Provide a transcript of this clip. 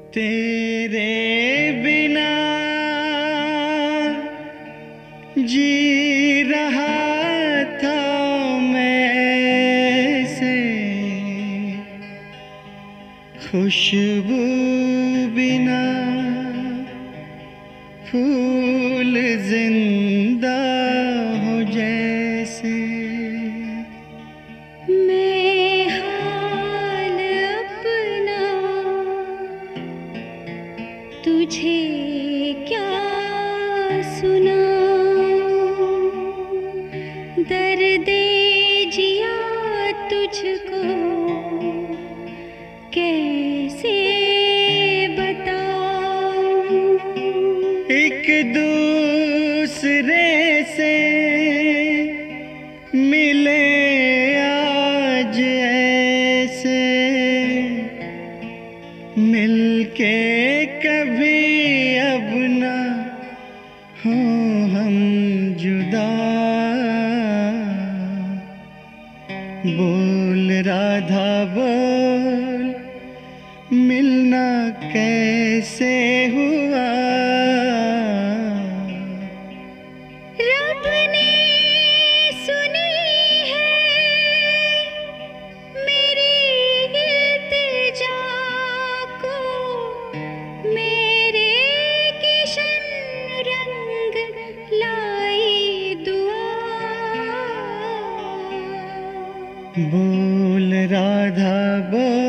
तेरे बिना जी रहा था मैं से, खुशबू बिना फूल जिंदा हो जैसे। मैं हाल अपना तुझे क्या सुनाऊं, दर्दे जिया तुझको कैसे बताऊं। एक दूसरे से मिले आज ऐसे, मिलके कभी अब ना हो हम जुदा। बोल राधा बोल, मिलना कैसे हुआ। रब ने सुनी है मेरी इल्तिजा को, मेरे किशन रंग लाई दुआ। बोल राधा बोल,